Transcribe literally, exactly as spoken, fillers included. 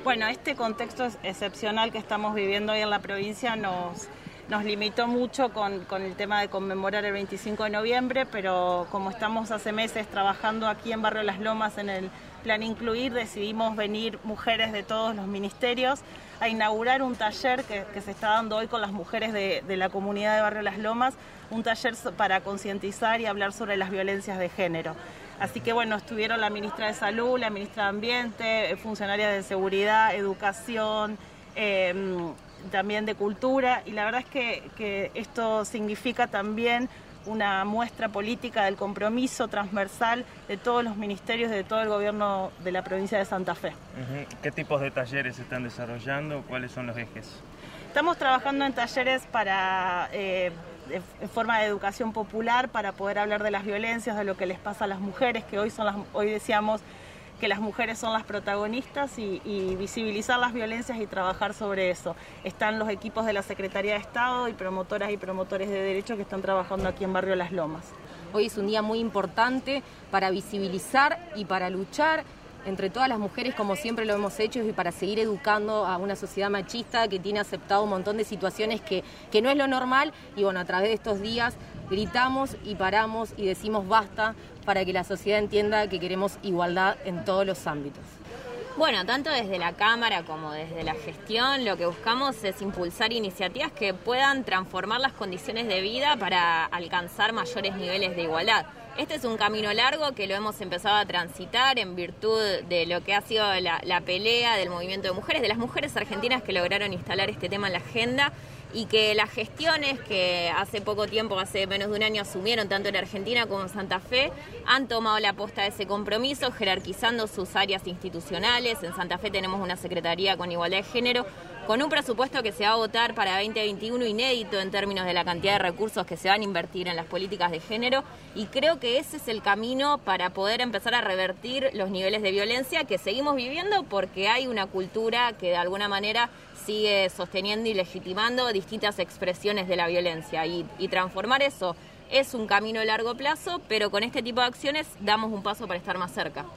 Bueno, este contexto excepcional que estamos viviendo hoy en la provincia nos, nos limitó mucho con, con el tema de conmemorar el veinticinco de noviembre, pero como estamos hace meses trabajando aquí en Barrio Las Lomas en el Plan Incluir, decidimos venir mujeres de todos los ministerios a inaugurar un taller que, que se está dando hoy con las mujeres de, de la comunidad de Barrio Las Lomas, un taller para concientizar y hablar sobre las violencias de género. Así que bueno, estuvieron la ministra de Salud, la ministra de Ambiente, funcionarias de Seguridad, Educación, eh, también de Cultura, y la verdad es que, que esto significa también una muestra política del compromiso transversal de todos los ministerios, de todo el gobierno de la provincia de Santa Fe. Uh-huh. ¿Qué tipos de talleres se están desarrollando? ¿Cuáles son los ejes? Estamos trabajando en talleres para... Eh, en forma de educación popular para poder hablar de las violencias, de lo que les pasa a las mujeres, que hoy son las, hoy decíamos que las mujeres son las protagonistas y, y visibilizar las violencias y trabajar sobre eso. Están los equipos de la Secretaría de Estado y promotoras y promotores de derechos que están trabajando aquí en Barrio Las Lomas. Hoy es un día muy importante para visibilizar y para luchar entre todas las mujeres, como siempre lo hemos hecho, y para seguir educando a una sociedad machista que tiene aceptado un montón de situaciones que, que no es lo normal. Y bueno, a través de estos días gritamos y paramos y decimos basta para que la sociedad entienda que queremos igualdad en todos los ámbitos. Bueno, tanto desde la Cámara como desde la gestión, lo que buscamos es impulsar iniciativas que puedan transformar las condiciones de vida para alcanzar mayores niveles de igualdad. Este es un camino largo que lo hemos empezado a transitar en virtud de lo que ha sido la, la pelea del movimiento de mujeres, de las mujeres argentinas que lograron instalar este tema en la agenda, y que las gestiones que hace poco tiempo, hace menos de un año, asumieron tanto en Argentina como en Santa Fe, han tomado la posta de ese compromiso, jerarquizando sus áreas institucionales. En Santa Fe tenemos una Secretaría con Igualdad de Género, con un presupuesto que se va a votar para veinte veintiuno inédito en términos de la cantidad de recursos que se van a invertir en las políticas de género, y creo que ese es el camino para poder empezar a revertir los niveles de violencia que seguimos viviendo, porque hay una cultura que de alguna manera sigue sosteniendo y legitimando distintas expresiones de la violencia, y, y transformar eso es un camino a largo plazo, pero con este tipo de acciones damos un paso para estar más cerca.